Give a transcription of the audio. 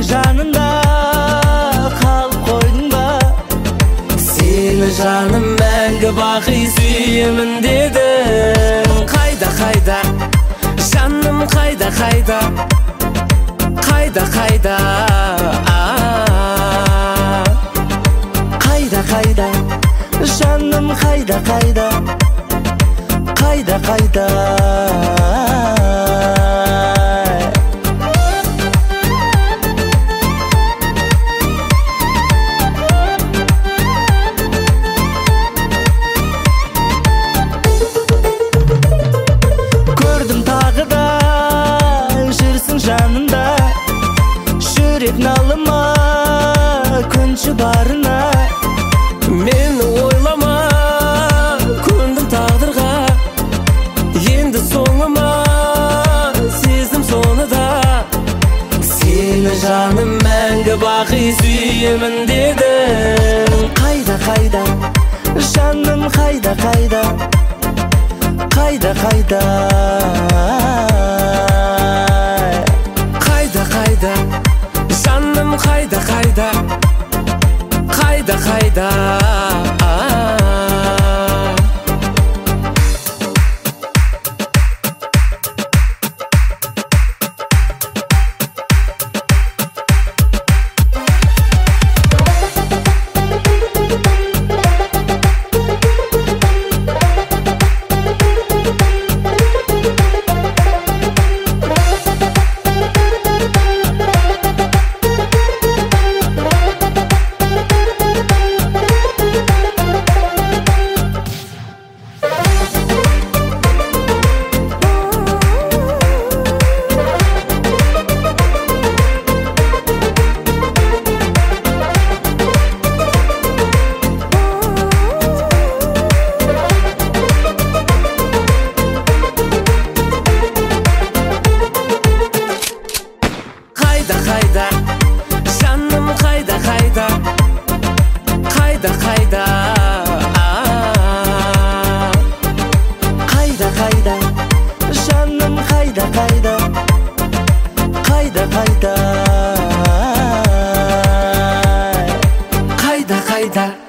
жанында қалып қойдың ба? Сені жаным мәңгі бақи сүйемін дедің. Қайда, қайда, жаным қайда, қайда, қайда, қайда, қайда, қайда, жаным қайда, қайда, қайда, қайда. Көрдім тағы да жүрсің жанымда, жүрек налыма күнші барына. Мені ойлама, көндім тағдырға, енді соңыма сезім соны да. Сені жаным мәңгі бақи сүйемін дедің. Қайда, қайда, жаным қайда, қайда, қайда, қайда, қайда, қайда, жаным қайда, қайда, қайда, қайда. Қайда, қайда, жаным қайда, қайда, қайда, қайда, қайда, қайда, жаным қайда, қайда, қайда, қайда, қайда, қайда.